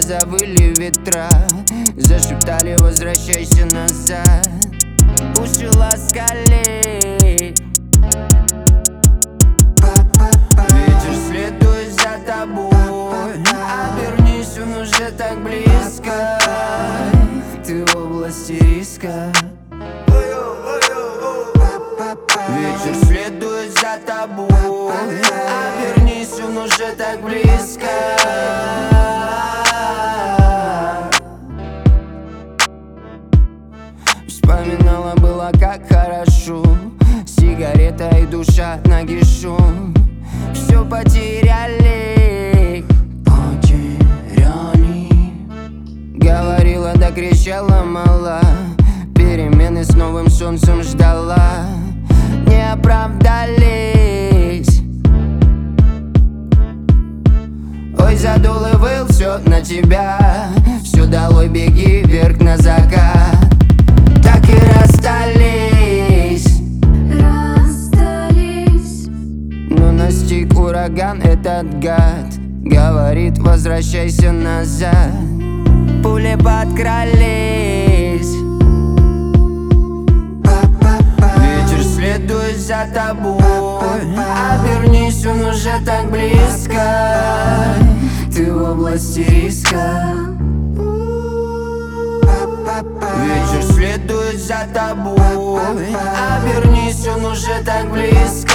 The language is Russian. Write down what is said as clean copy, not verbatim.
завыли ветра, зашептали: возвращайся назад. Уши ласкали, ветер следует за тобой. Обернись, он уже так близко, ты в области риска. Ветер следует за тобой, обернись, он уже так близко. Вспоминала, было как хорошо, сигарета и душа нагишом. Все потеряли, говорила да кричала мала, перемены с новым солнцем ждала, не оправдались. Ой, задул и выл все на тебя, все долой, беги вверх на закат. Так и расстались, но настиг ураган этот гад, говорит: возвращайся назад. Пули подкрались, ветер следует за тобой. Обернись, он уже так близко, ты в области риска. Ветер следует за тобой, обернись, он уже так близко.